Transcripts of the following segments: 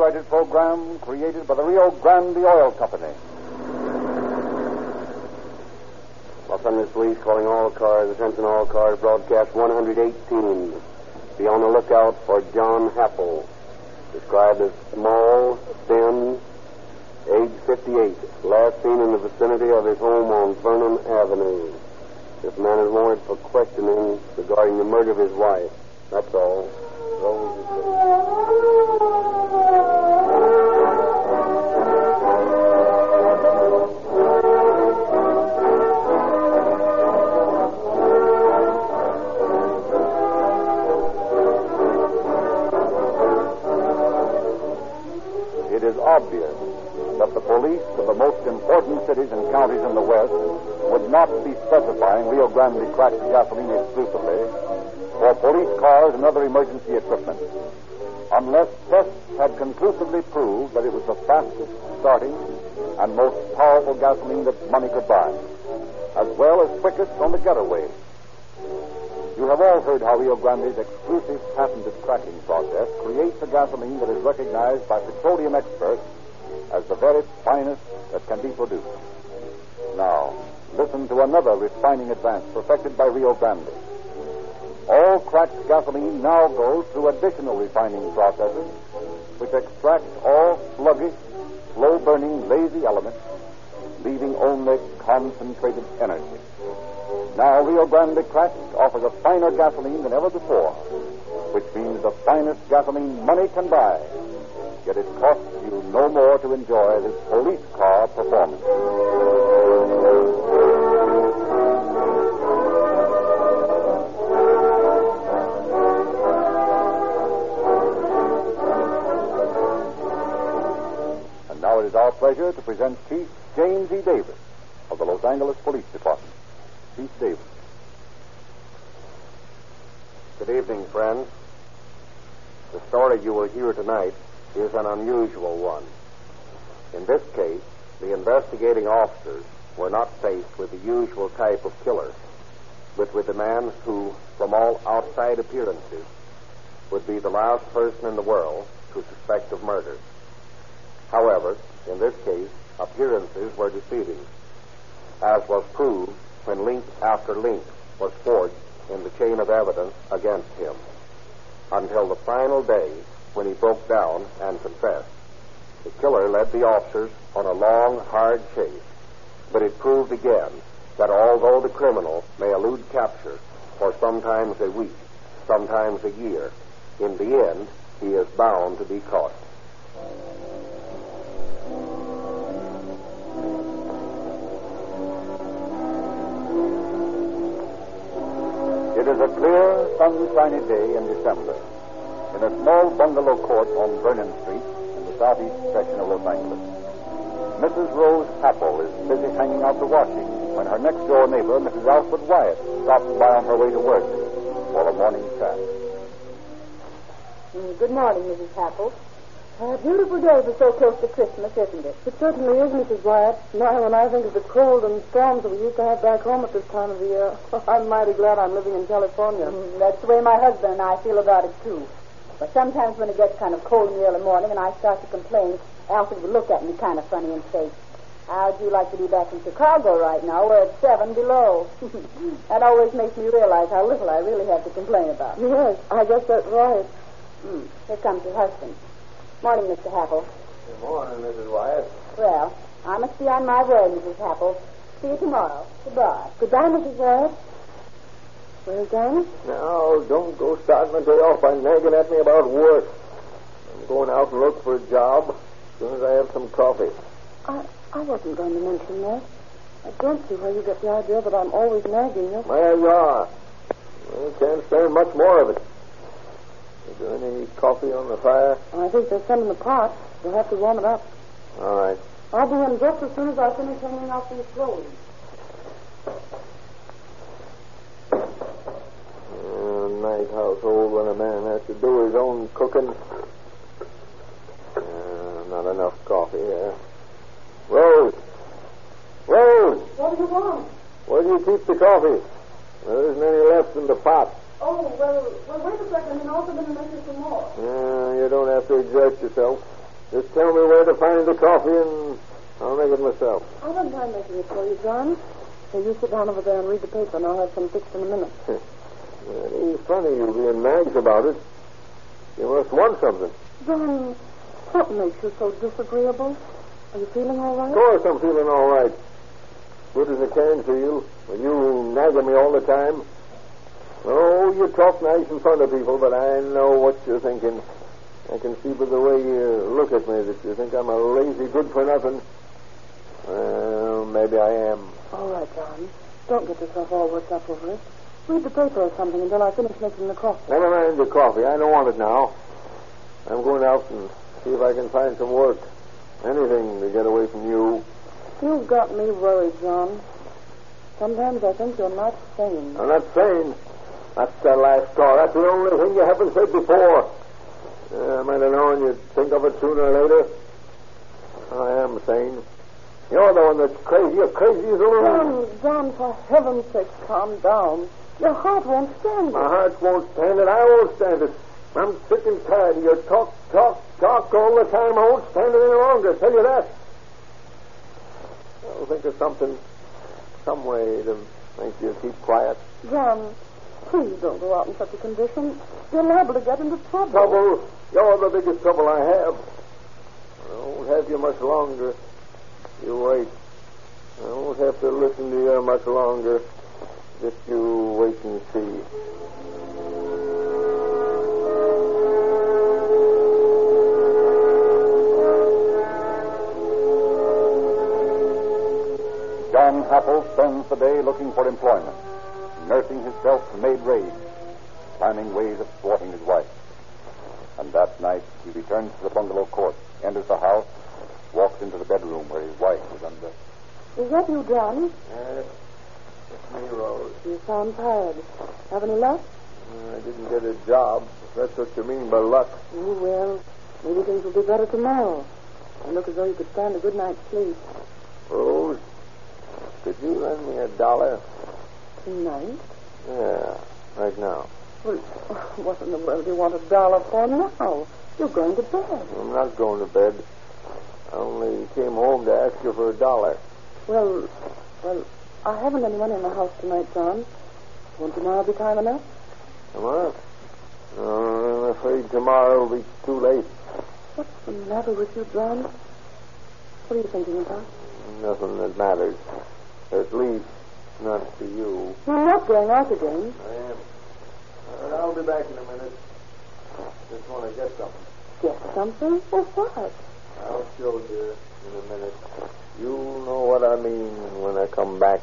copyrighted program created by the Rio Grande Oil Company. Los Angeles Police calling all cars. Attention all cars. Broadcast 118. Be on the lookout for John Happel, described as small, thin, age 58. Last seen in the vicinity of his home on Vernon Avenue. This man is wanted for questioning regarding the murder of his wife. That's all. It is obvious that the police of the most important cities and counties in the West would not be specifying Rio Grande cracked gasoline exclusively for police cars and other emergency equipment unless tests had conclusively proved that it was the fastest starting and most powerful gasoline that money could buy, as well as quickest on the getaway. You have all heard how Rio Grande's exclusive patented cracking process creates a gasoline that is recognized by petroleum experts as the very finest that can be produced. Now, listen to another refining advance perfected by Rio Grande. All cracked gasoline now goes through additional refining processes which extract all sluggish, slow-burning, lazy elements, leaving only concentrated energy. Now Rio Grande Cracked offers a finer gasoline than ever before, which means the finest gasoline money can buy. Yet it costs you no more to enjoy this police car performance. And now it is our pleasure to present Chief James E. Davis of the Los Angeles Police Department. Chief Davis. Good evening, friends. The story you will hear tonight is an unusual one. In this case, the investigating officers were not faced with the usual type of killer, but with a man who, from all outside appearances, would be the last person in the world to suspect of murder. However, in this case, appearances were deceiving, as was proved when link after link was forged in the chain of evidence against him, until the final day when he broke down and confessed. The killer led the officers on a long, hard chase, but it proved again that although the criminal may elude capture for sometimes a week, sometimes a year, in the end, he is bound to be caught. It is a clear, sunshiny day in December in a small bungalow court on Vernon Street in the southeast section of Los Angeles. Mrs. Rose Happel is busy hanging out the washing when her next-door neighbor, Mrs. Alfred Wyatt, stops by on her way to work for a morning chat. Good morning, Mrs. Happel. A beautiful day for so close to Christmas, isn't it? It certainly is, Mrs. Wyatt. Now, when I think of the cold and storms that we used to have back home at this time of the year, I'm mighty glad I'm living in California. That's the way my husband and I feel about it, too. But sometimes when it gets kind of cold in the early morning and I start to complain, Alfred would look at me kind of funny and say, how'd you like to be back in Chicago right now where it's 7 below? That always makes me realize how little I really have to complain about. Yes, I guess that's right. Here comes your husband. Morning, Mr. Happel. Good morning, Mrs. Wyatt. Well, I must be on my way, Mrs. Happel. See you tomorrow. Goodbye. Goodbye, Mrs. Wyatt. Well, Johnny? Now, don't go starting the day off by nagging at me about work. I'm going out and look for a job as soon as I have some coffee. I wasn't going to mention that. I don't see where you get the idea that I'm always nagging you. Well, you are. I can't stand much more of it. Is there any coffee on the fire? I think there's some in the pot. You'll have to warm it up. All right. I'll be in just as soon as I finish hanging out these clothes. Nice household when a man has to do his own cooking. Not enough coffee here. Rose! Rose! What do you want? Where do you keep the coffee? There isn't any left in the pot. Oh, well, wait a second, and I'll come in and make you some more. You don't have to exert yourself. Just tell me where to find the coffee, and I'll make it myself. I don't mind making it for you, John. Here, you sit down over there and read the paper, and I'll have some fixed in a minute. Well, it's funny you being nags about it. You must want something. John, what makes you so disagreeable? Are you feeling all right? Of course I'm feeling all right. Good as I can feel. When you nagging me all the time. Oh, you talk nice in front of people, but I know what you're thinking. I can see by the way you look at me that you think I'm a lazy good-for-nothing. Well, maybe I am. All right, John. Don't get yourself all worked up over it. Read the paper or something until I finish making the coffee. Never mind the coffee. I don't want it now. I'm going out and see if I can find some work. Anything to get away from you. You've got me worried, John. Sometimes I think you're not sane. I'm not sane. That's the last straw. That's the only thing you haven't said before. I might have known you'd think of it sooner or later. I am sane. You're the one that's crazy. You're crazy as a loon. John, for heaven's sake, calm down. Your heart won't stand it. My heart won't stand it. I won't stand it. I'm sick and tired of your talk all the time. I won't stand it any longer. I tell you that. I'll think of something, some way to make you keep quiet. John, please don't go out in such a condition. You're liable to get into trouble. Trouble? You're the biggest trouble I have. I won't have you much longer. You wait. I won't have to listen to you much longer. Just you wait and see. John Happel spends the day looking for employment, nursing his self-made rage, planning ways of thwarting his wife. And that night, he returns to the bungalow court, enters the house, walks into the bedroom where his wife is undressed. Is that you, John? Yes. It's me, Rose. You sound tired. Have any luck? I didn't get a job. If that's what you mean by luck. Oh, well, maybe things will be better tomorrow. You look as though you could stand a good night's sleep. Rose, could you lend me $1? Tonight? Yeah, right now. Well, what in the world do you want $1 for now? You're going to bed. I'm not going to bed. I only came home to ask you for $1. Well, I haven't any money in the house tonight, John. Won't tomorrow be time enough? Tomorrow? No, I'm afraid tomorrow will be too late. What's the matter with you, John? What are you thinking about? Nothing that matters. At least, not to you. You're not going out again. I am. I'll be back in a minute. Just want to get something. Get something? For what? I'll show you in a minute. You'll know what I mean when I come back.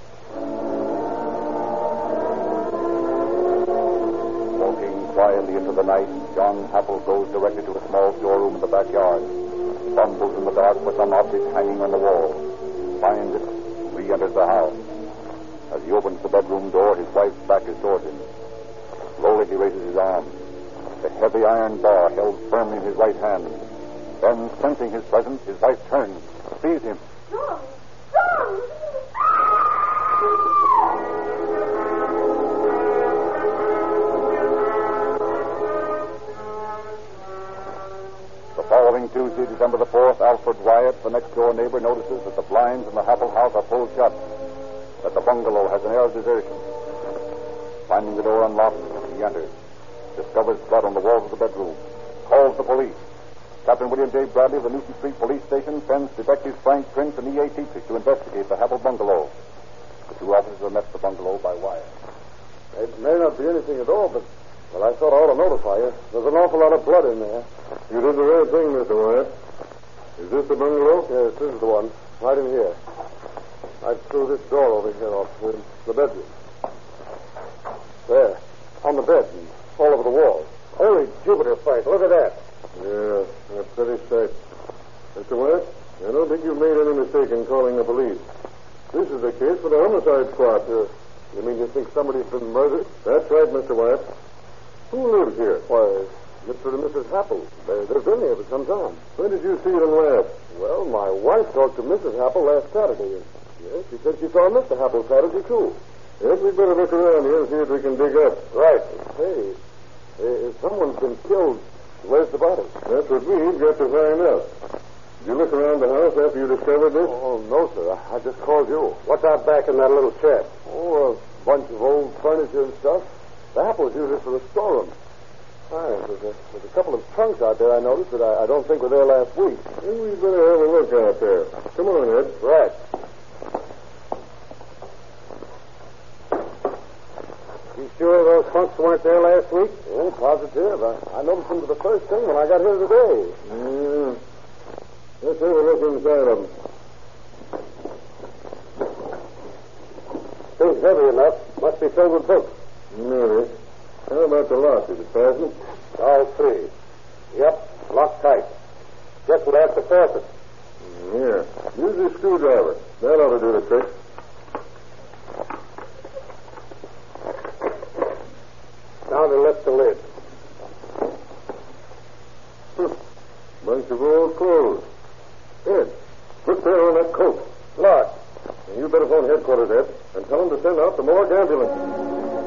Walking quietly into the night, John Happel goes directly to a small storeroom in the backyard. Fumbles in the dark for some object hanging on the wall. Finds it, re-enters the house. As he opens the bedroom door, his wife's back is toward him. Slowly he raises his arm. The heavy iron bar held firmly in his right hand. Then, sensing his presence, his wife turns, sees him. John! John! The following Tuesday, December the 4th, Alfred Wyatt, the next-door neighbor, notices that the blinds in the Happel house are pulled shut, that the bungalow has an air of desertion. Finding the door unlocked, he enters, discovers blood on the walls of the bedroom, calls the police. Captain William J. Bradley of the Newton Street Police Station sends Detectives Frank Prince and E.A. Dietrich to investigate the Happel bungalow. The two officers are met at the bungalow by Wyatt. It may not be anything at all, but, well, I thought I ought to notify you. There's an awful lot of blood in there. You did the right thing, Mr. Wyatt. Is this the bungalow? Yes, this is the one. Right in here. I threw this door over here off the bedroom. There. On the bed and all over the wall. Holy Jupiter, Frank. Look at that. Yeah, a pretty sight. Mr. Wyatt, I don't think you've made any mistake in calling the police. This is a case for the homicide squad. You mean you think somebody's been murdered? That's right, Mr. Wyatt. Who lives here? Why, Mr. and Mrs. Happel. They've been here for some time. When did you see them last? Well, my wife talked to Mrs. Happel last Saturday. Yes, she said she saw Mr. Happel Saturday, too. Yes, we'd better look around here and see if we can dig up. Right. Hey, someone's been killed Where's the body? That's what we've got to find out. Did you look around the house after you discovered this? Oh, no, sir. I just called you. What's out back in that little shed? Oh, a bunch of old furniture and stuff. The apples use it for the storeroom. There's a couple of trunks out there I noticed that I don't think were there last week. Well, we better have a look out there. Come on, Ed. Right. You sure those trunks weren't there last week? Oh, positive. I noticed them for the first thing when I got here today. Yeah. Let's have a look inside of them. Thing's heavy enough. Must be filled with books. Maybe. How about the lock? Is it fastened? All three. Yep, locked tight. Guess we'll have to force it. Yeah. Use the screwdriver. That ought to do the trick. Now to lift the lid. Bunch of old clothes. Ed, look there on that coat. Locked. You better phone headquarters, Ed, and tell them to send out the morgue ambulance.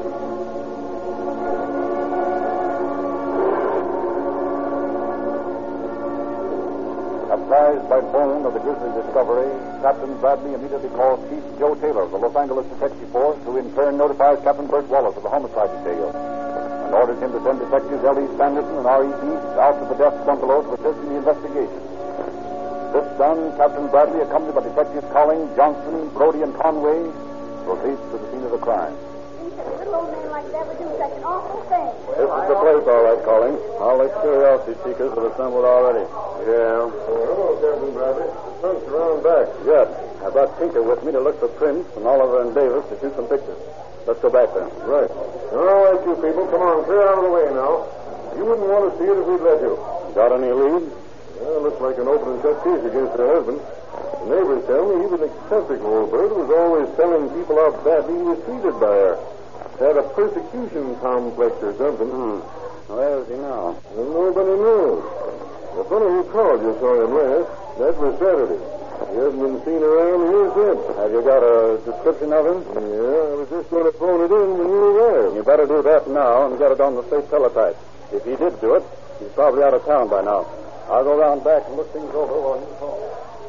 Apprised by phone of the grisly discovery, Captain Bradley immediately calls Chief Joe Taylor of the Los Angeles Detective Force, who in turn notifies Captain Bert Wallace of the homicide detail, and orders him to send Detectives L.E. Sanderson and R.E. East out to the death bungalow to assist in the investigation. This done, Captain Bradley, accompanied by Detectives Colling, Johnson, Brody, and Conway, proceeds to the scene of the crime. A little old man like that would do such an awful thing. This is the place, all right, Colling. All the curiosity seekers have assembled already. Yeah. Hello, Captain Bradley. The trunk's around back. Good. I brought Tinker with me to look for prints and Oliver and Davis to shoot some pictures. Let's go back there. Right. All right, you people. Come on, clear out of the way now. You wouldn't want to see it if we'd let you. Got any lead? Well, looks like an open and shut case against her husband. The neighbors tell me he was an eccentric old bird who was always telling people how badly he was treated by her. Had a persecution complex or something. Where is he now? Well, nobody knows. The fellow who called you saw him last. That was Saturday. He hasn't been seen around here since. Have you got a description of him? Yeah, I was just going to phone it in when you arrived. You better do that now and get it on the state teletype. If he did do it, he's probably out of town by now. I'll go round back and look things over while you phone.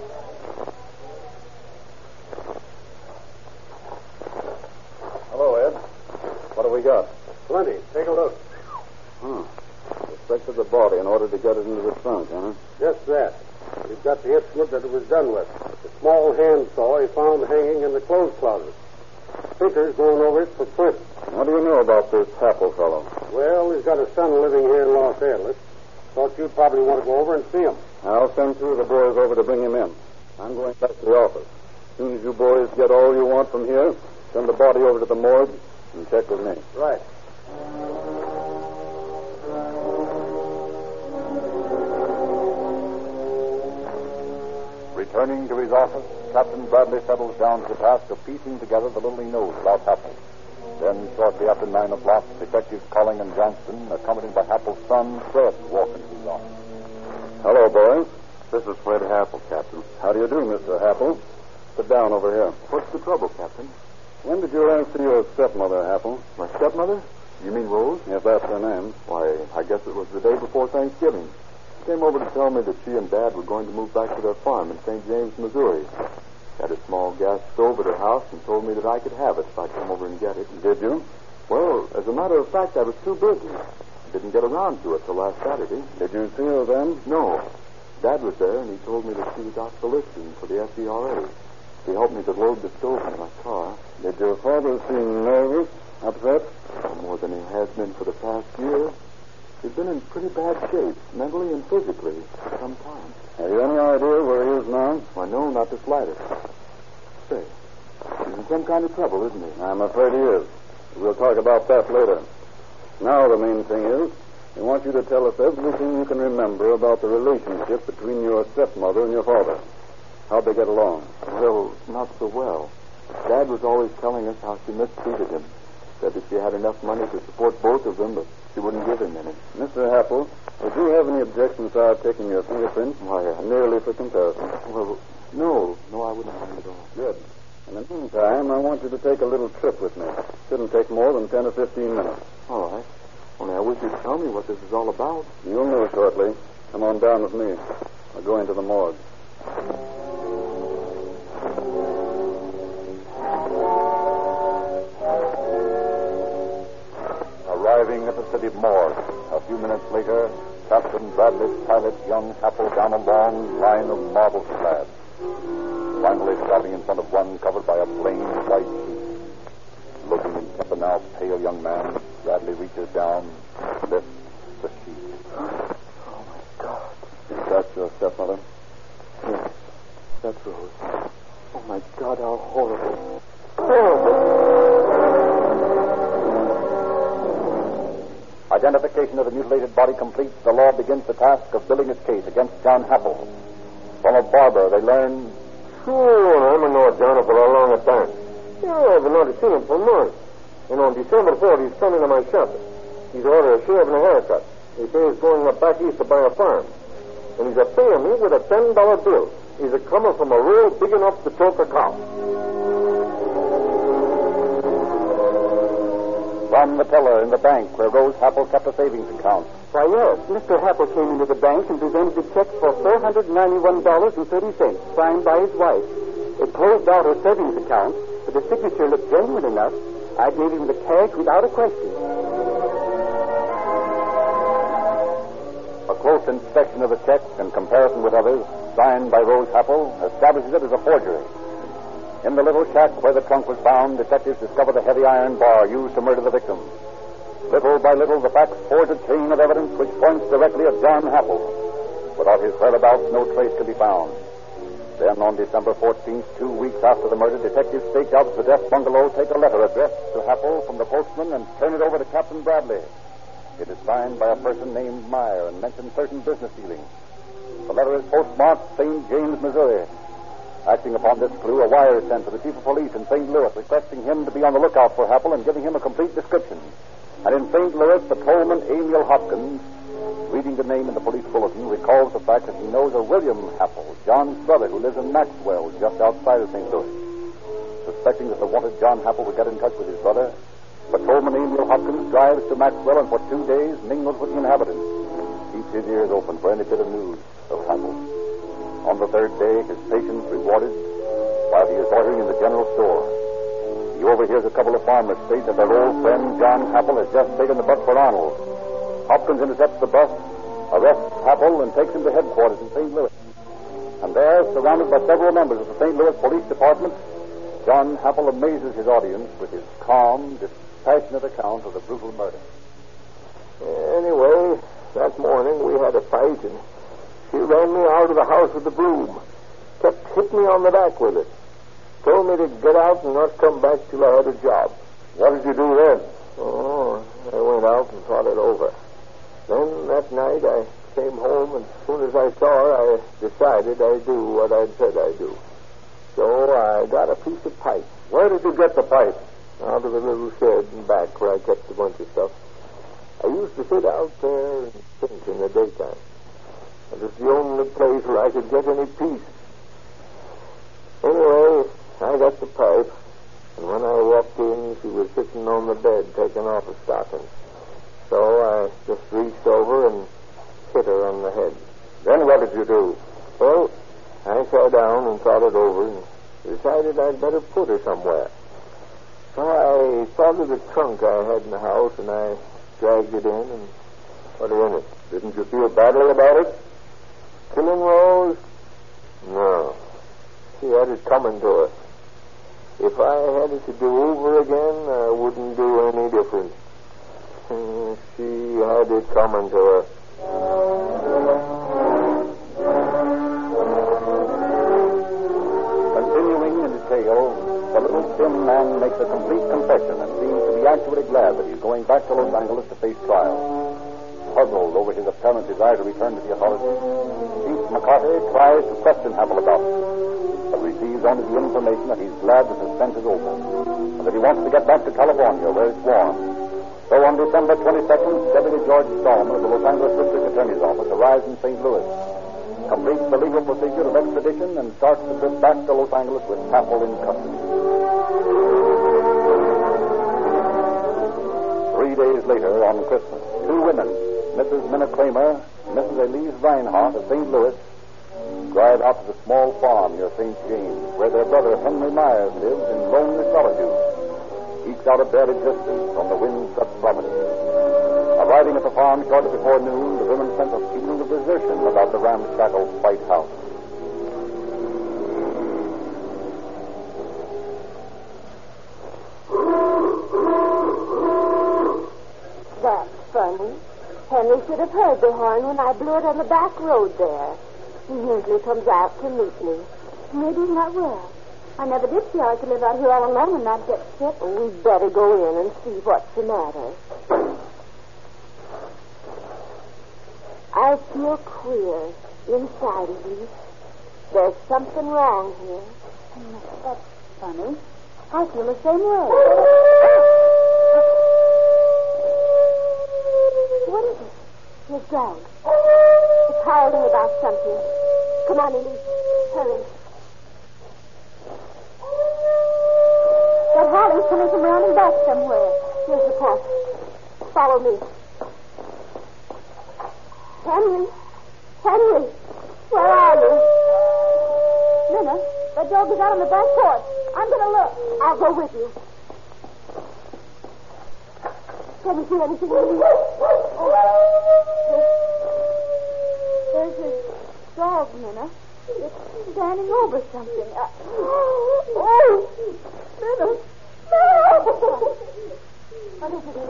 Hello, Ed. What have we got? Plenty. Take a look. Suspected the body in order to get it into the trunk, huh? Just that. We've got the instrument that it was done with. The small handsaw he found hanging in the clothes closet. Tinker's going over it for prints. What do you know about this Happel fellow? Well, he's got a son living here in Los Angeles. Thought you'd probably want to go over and see him. I'll send two of the boys over to bring him in. I'm going back to the office. As soon as you boys get all you want from here, send the body over to the morgue and check with me. Right. Returning to his office, Captain Bradley settles down to the task of piecing together the little he knows about Happel. Then, shortly after 9 o'clock, Detectives Colling and Johnston, accompanied by Happel's son, Fred, walk into his office. Hello, boys. This is Fred Happel, Captain. How do you do, Mr. Happel? Sit down over here. What's the trouble, Captain? When did you last see your stepmother, Happel? My stepmother? You mean Rose? Yes, that's her name. Why, I guess it was the day before Thanksgiving. She came over to tell me that she and Dad were going to move back to their farm in St. James, Missouri. She had a small gas stove at her house and told me that I could have it if I'd come over and get it. Did you? Well, as a matter of fact, I was too busy. Didn't get around to it till last Saturday. Did you see her then? No. Dad was there, and he told me that she was out soliciting for the SERA. He helped me to load the stove in my car. Did your father seem nervous, upset? More than he has been for the past year. He's been in pretty bad shape, mentally and physically, for some time. Have you any idea where he is now? Why, no, not the slightest. Say, he's in some kind of trouble, isn't he? I'm afraid he is. We'll talk about that later. Now the main thing is, we want you to tell us everything you can remember about the relationship between your stepmother and your father. How'd they get along? Well, not so well. Dad was always telling us how she mistreated him. Said that she had enough money to support both of them, but she wouldn't give him any. Mr. Happel, would you have any objections to our taking your fingerprints? Why, merely for comparison. Well, no, I wouldn't have any at all. Good. In the meantime, I want you to take a little trip with me. Shouldn't take more than 10 or 15 minutes. All right. Only I wish you tell me what this is all about? You'll know shortly. Come on down with me. I'll go into the morgue. Arriving at the city morgue, a few minutes later, Captain Bradley pilots young Happel down a long line of marble slabs. Finally stopping in front of one covered by a plain white sheet. Looking at the now pale young man, Bradley reaches down, lifts the sheet. Oh, my God. Is that your stepmother? Yes, that's Rose. Oh, my God, how horrible. Identification of the mutilated body complete, the law begins the task of building its case against John Happel. From a barber, they learn... Sure, I haven't known John for a long time. Yeah, I've been not seen him for months. And on December 4th, he's coming to my shop. He's ordered a shave and a haircut. He says he's going up back east to buy a farm. And he's a paying me with a $10 bill. He's a coming from a road big enough to choke a cow. From the teller in the bank where Rose Happel kept a savings account. Why, yes. Mr. Happel came into the bank and presented a check for $491.30, signed by his wife. It closed out her savings account, but the signature looked genuine enough. I gave him the cash without a question. A close inspection of the check in comparison with others, signed by Rose Happel, establishes it as a forgery. In the little shack where the trunk was found, detectives discovered a heavy iron bar used to murder the victim. Little by little, the facts forge a chain of evidence which points directly at John Happel. Without his whereabouts, no trace could be found. Then, on December 14th, 2 weeks after the murder, detectives stake out the death bungalow, take a letter addressed to Happel from the postman, and turn it over to Captain Bradley. It is signed by a person named Meyer and mentions certain business dealings. The letter is postmarked St. James, Missouri. Acting upon this clue, a wire is sent to the chief of police in St. Louis requesting him to be on the lookout for Happel and giving him a complete description. And in St. Louis, patrolman Emil Hopkins, reading the name in the police bulletin, recalls the fact that he knows a William Happel, John's brother, who lives in Maxwell, just outside of St. Louis. Suspecting that the wanted John Happel would get in touch with his brother, patrolman Emil Hopkins drives to Maxwell and for 2 days mingles with the inhabitants. Keeps his ears open for any bit of news of Happel. On the third day, his patience rewarded while he is ordering in the general store. He overhears a couple of farmers state that their old friend John Happel has just taken the bus for Arnold. Hopkins intercepts the bus, arrests Happel, and takes him to headquarters in St. Louis. And there, surrounded by several members of the St. Louis Police Department, John Happel amazes his audience with his calm, dispassionate account of the brutal murder. Anyway, that morning we had a fight, and she ran me out of the house with the broom. Kept hitting me on the back with it. Told me to get out and not come back till I had a job. What did you do then? Oh, I went out and thought it over. Then that night I came home, and as soon as I saw her, I decided I'd do what I'd said I'd do. So I got a piece of pipe. Where did you get the pipe? Out of a little shed in back where I kept a bunch of stuff. I used to sit out there and think in the daytime. It was the only place where I could get any peace. Anyway, I got the pipe, and when I walked in, she was sitting on the bed taking off her stocking. So I just reached over and hit her on the head. Then what did you do? Well, I sat down and thought it over and decided I'd better put her somewhere. So I thought of the trunk I had in the house, and I dragged it in and put her in it. Didn't you feel badly about it? Killing Rose? No. She had it coming to her. If I had it to do over again, I wouldn't do any different. She had it coming to her. Continuing in detail, the little thin man makes a complete confession and seems to be actually glad that he's going back to Los Angeles to face trial. Puzzled over his apparent desire to return to the authorities, Chief McCarty tries to question Happel about it, but receives only the information that he's glad the suspense is over, and that he wants to get back to California where it's warm. So on December 22nd, Deputy George Stallman of the Los Angeles District Attorney's Office arrives in St. Louis, completes the legal procedure of extradition, and starts the trip back to Los Angeles with Happel in custody. 3 days later, on Christmas, two women, Mrs. Minna Kramer and Mrs. Elise Reinhardt of St. Louis, drive out to the small farm near St. James, where their brother Henry Myers lives in lonely solitude, ekes out a bare existence on the wind-swept property. Arriving at the farm shortly before noon, the women sent a feeling of desertion about the ramshackle white house. That's funny. Henry should have heard the horn when I blew it on the back road there. He usually comes out to meet me. Maybe he's not well. I never did see how I could live out here all alone and not get sick. We'd better go in and see what's the matter. I feel queer inside of me. There's something wrong here. That's funny. I feel the same way. What is it? His dog. It's howling about something. Come on, Elise. Hurry. That howling's coming from around and back somewhere. Here's the path. Follow me. Henry. Henry. Where are you? Minna, that dog is out on the back porch. I'm going to look. I'll go with you. Can you see anything? There's his dog, Minna. It's standing over something. Oh! Minna! No! What is it,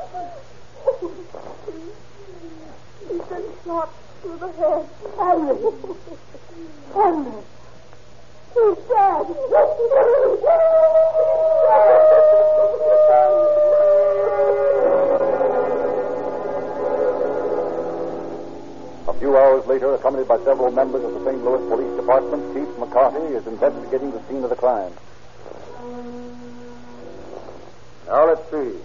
Elise? He's been shot through the head. Henry! Henry! He's dead! A few hours later, accompanied by several members of the St. Louis Police Department, Chief McCarty is investigating the scene of the crime. Now, let's see.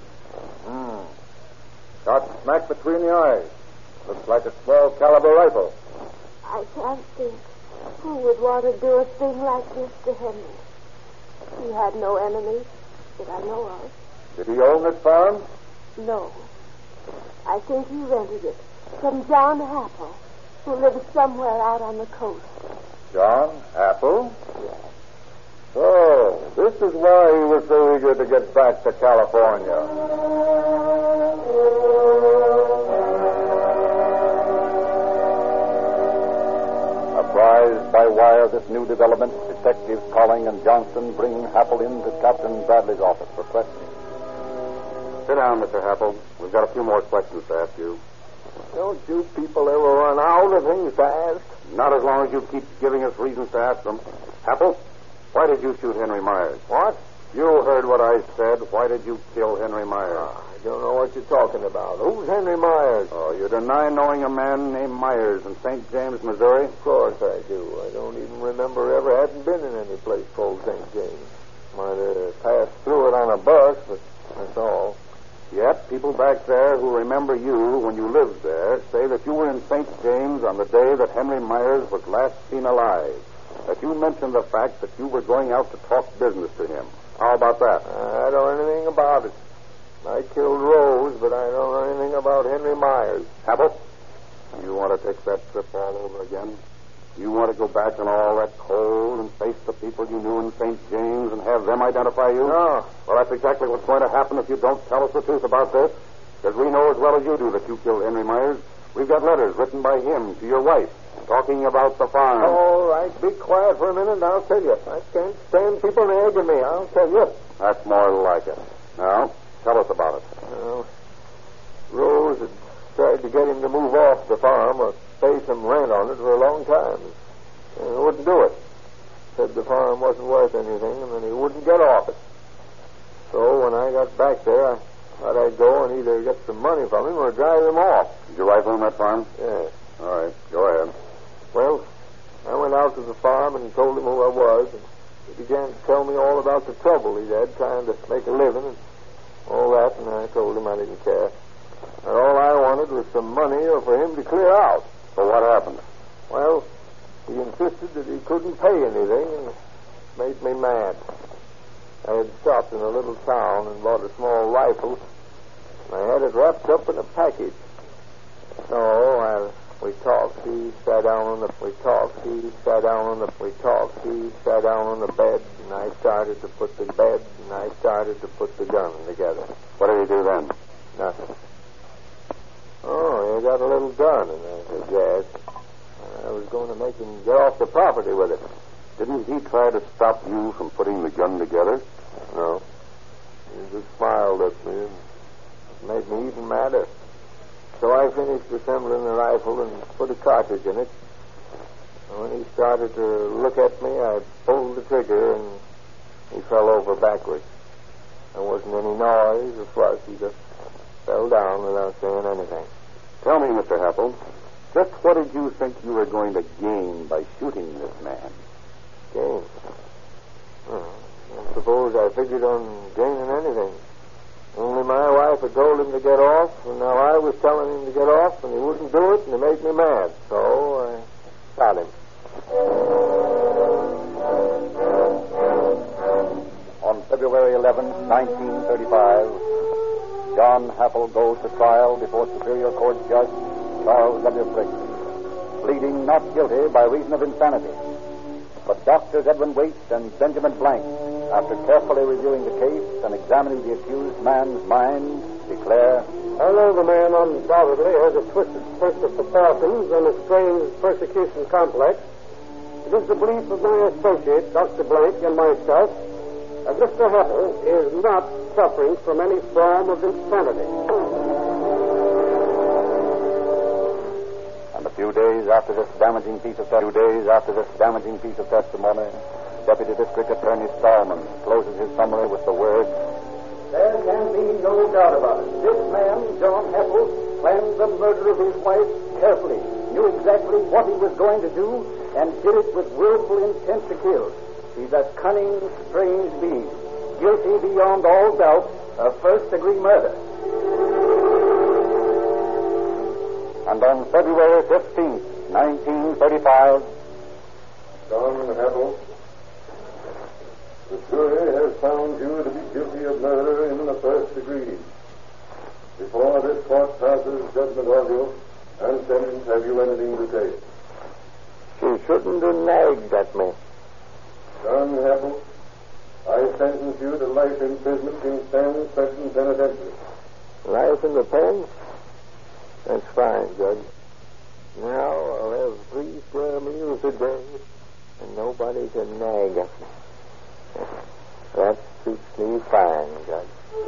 Shot smack between the eyes. Looks like a small caliber rifle. I can't think who would want to do a thing like this to Henry. He had no enemies that I know of. Did he own this farm? No. I think he rented it from John Apple, who lives somewhere out on the coast. John Apple? So, this is why he was so eager to get back to California. Apprised by wire of this new development, Detectives Colling and Johnson bring Happel in to Captain Bradley's office for questioning. Sit down, Mr. Happel. We've got a few more questions to ask you. Don't you people ever run out of things to ask? Not as long as you keep giving us reasons to ask them. Happel, why did you shoot Henry Myers? What? You heard what I said. Why did you kill Henry Myers? I don't know what you're talking about. Who's Henry Myers? Oh, you deny knowing a man named Myers in St. James, Missouri? Of course I do. I don't even remember ever having been in any place called St. James. Might have passed through it on a bus, but that's all. Yet, people back there who remember you when you lived there say that you were in St. James on the day that Henry Myers was last seen alive. That you mentioned the fact that you were going out to talk business to him. How about that? I don't know anything about it. I killed Rose, but I don't know anything about Henry Myers. Happel, you want to take that trip all over again? You want to go back on all that cold and face the people you knew in St. James and have them identify you? No. Well, that's exactly what's going to happen if you don't tell us the truth about this. Because we know as well as you do that you killed Henry Myers. We've got letters written by him to your wife talking about the farm. All right, be quiet for a minute and I'll tell you. I can't stand people nagging me. I'll tell you. That's more like it. Now, tell us about it. Well, Rose had tried to get him to move off the farm or pay some rent on it for a long time. And he wouldn't do it. Said the farm wasn't worth anything and then he wouldn't get off it. So when I got back there, I thought I'd go and either get some money from him or drive him off. Did you rifle him that farm? Yes. All right, go ahead. Well, I went out to the farm and told him who I was, and he began to tell me all about the trouble he'd had trying to make a living and all that, and I told him I didn't care. And all I wanted was some money or for him to clear out. So what happened? Well, he insisted that he couldn't pay anything, and it made me mad. I had stopped in a little town and bought a small rifle. I had it wrapped up in a package. So while we talked, he sat down on the bed, and I started to put the gun together. What did he do then? Nothing. Oh, he got a little gun, and I said, yes. I was going to make him get off the property with it. Didn't he try to stop you from putting the gun together? No. He just smiled at me and made me even madder. So I finished assembling the rifle and put a cartridge in it. And when he started to look at me, I pulled the trigger and he fell over backwards. There wasn't any noise or fuss. He just fell down without saying anything. Tell me, Mr. Happel, just what did you think you were going to gain by shooting this man? Gain? I suppose I figured on gaining anything. Only my wife had told him to get off, and now I was telling him to get off, and he wouldn't do it, and it made me mad. So I shot him. On February 11, 1935, John Happel goes to trial before Superior Court Judge Charles W. Frick, pleading not guilty by reason of insanity. But Doctors Edwin Waite and Benjamin Blank, after carefully reviewing the case and examining the accused man's mind, declare, Although the man undoubtedly has a twisted sense of proportions and a strange persecution complex, it is the belief of my associate, Dr. Blank, and myself, that Mr. Happel is not suffering from any form of insanity. And a few days after this damaging piece of testimony, Deputy District Attorney Stallman closes his summary with the words, There can be no doubt about it. This man, John Happel, planned the murder of his wife carefully, knew exactly what he was going to do, and did it with willful intent to kill. He's a cunning, strange being, guilty beyond all doubt of first-degree murder. And on February 15th, 1935, John Happel, the jury has found you to be guilty of murder in the first degree. Before this court passes judgment on you and sentence, have you anything to say? She shouldn't have nagged at me. John Happel, I sentence you to life imprisonment in San Quentin Penitentiary. Life in the pen? That's fine, Judge. Now I'll have 3 square meals a day, and nobody can nag at me. That suits me fine, Judge.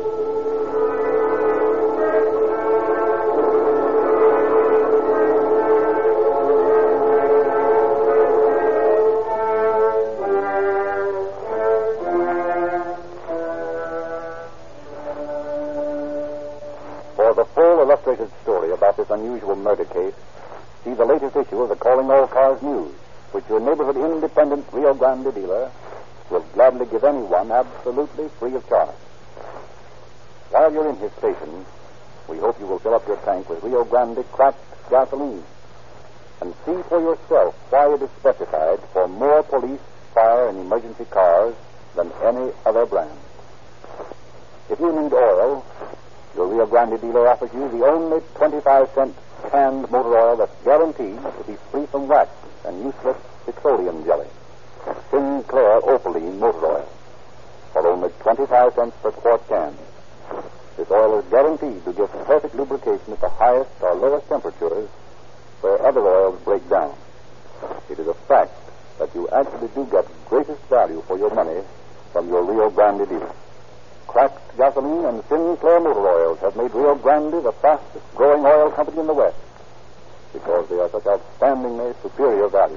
For the full illustrated story about this unusual murder case, see the latest issue of the Calling All Cars News, which your neighborhood independent Rio Grande dealer will gladly give anyone absolutely free of charge. While you're in his station, we hope you will fill up your tank with Rio Grande cracked gasoline and see for yourself why it is specified for more police, fire, and emergency cars than any other brand. If you need oil, your Rio Grande dealer offers you the only 25-cent canned motor oil that's guaranteed to be free from wax and useless petroleum jelly. Sinclair Opaline motor oil for only 25 cents per quart can. This oil is guaranteed to give perfect lubrication at the highest or lowest temperatures where other oils break down. It is a fact that you actually do get greatest value for your money from your Rio Grande dealer. Cracked gasoline and Sinclair motor oils have made Rio Grande the fastest growing oil company in the West because they are such outstandingly superior value.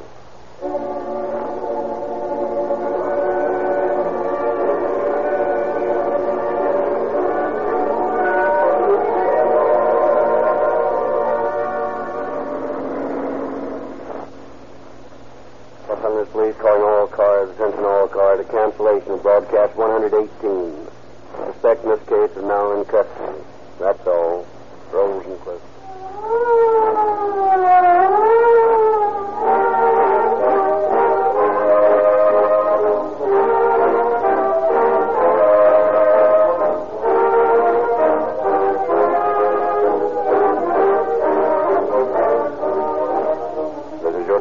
Los Angeles Police calling all cars, attention all cars, to cancellation of broadcast 118. Suspect in this case is now in custody. That's all. Rosencliff.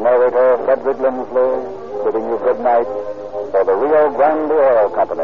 narrator, Frederick Lindsley, bidding you good night for the Rio Grande Oil Company.